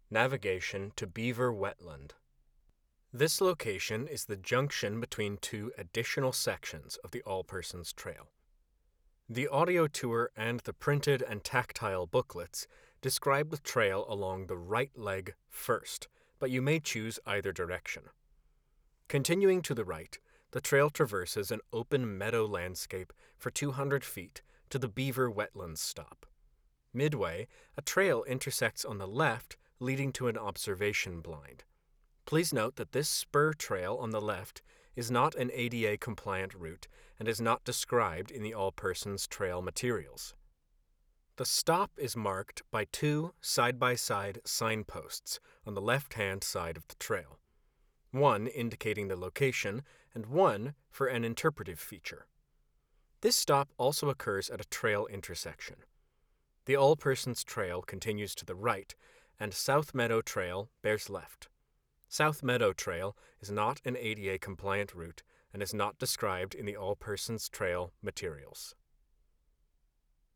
Navigation to Beaver Wetland. This location is the junction between two additional sections of the All Persons Trail. The audio tour and the printed and tactile booklets describe the trail along the right leg first, but you may choose either direction. Continuing to the right, the trail traverses an open meadow landscape for 200 feet to the Beaver Wetlands stop. Midway, a trail intersects on the left, leading to an observation blind. Please note that this spur trail on the left is not an ADA-compliant route and is not described in the All Persons Trail materials. The stop is marked by two side-by-side signposts on the left-hand side of the trail, one indicating the location and one for an interpretive feature. This stop also occurs at a trail intersection. The All Persons Trail continues to the right, and South Meadow Trail bears left. South Meadow Trail is not an ADA-compliant route and is not described in the All Persons Trail materials.